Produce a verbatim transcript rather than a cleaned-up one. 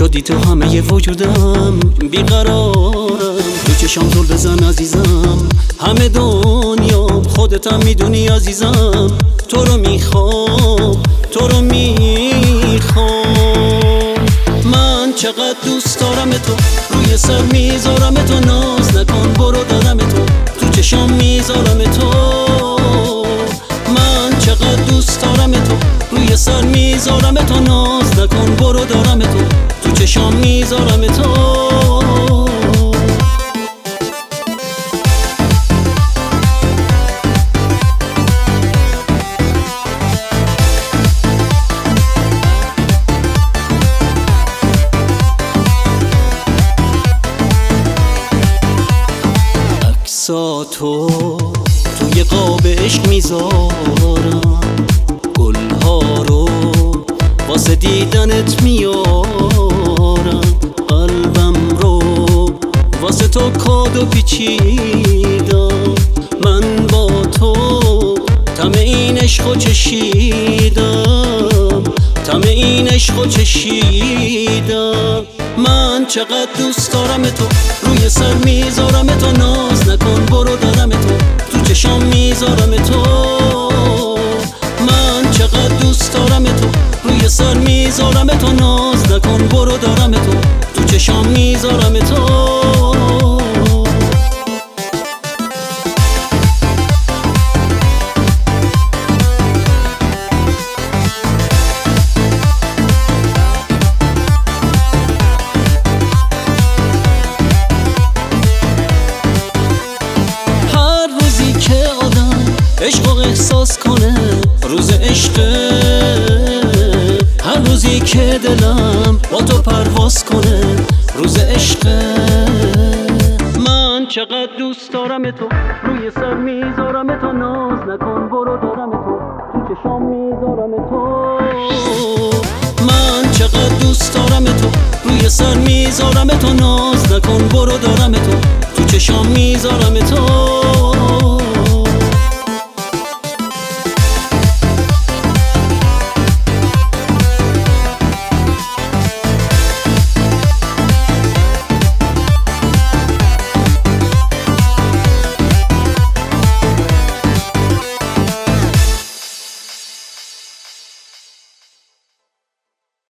بی تو همه وجودم بیقرارم. تو چشام زل بزن عزیزم، همه دنیا خودتم میدونی عزیزم. تو رو میخوام، تو رو میخوام. من چقدر دوست دارم تو، روی سر میذارم تو، ناز نکن برو دارم تو، تو چشام میذارم تو. من چقدر دوست دارم تو، روی سر میذارم تو، ناز نکن برو دارم تو، تو چشام میذارم تو. تو توی قاب عشق میذارم، گلها رو واسه دیدنت میارم، قلبم رو واسه تو کادو پیچیدم. من با تو طعم این عشقو چشیدم، طعم این عشقو چشیدم. من چقدر دوست دارم تو، روی سر میذارم تو، ناز نکن برو دارم تو، تو چشام میذارم تو. من چقدر دوست دارم تو، روی سر میذارم تو، ناز نکن برو دارم تو، تو چشام میذارم تو. عشق و احساس کنه روز عشقه، هر روزی که دلم با تو پرواز کنه روز عشقه. من چقدر دوست دارم تو، روی سر میذارم تو، ناز نکن برو دارم تو، تو چشام میذارم تو. من چقدر دوست دارم تو، روی سر میذارم تو، ناز نکن برو دارم تو، تو چشام میذارم تو.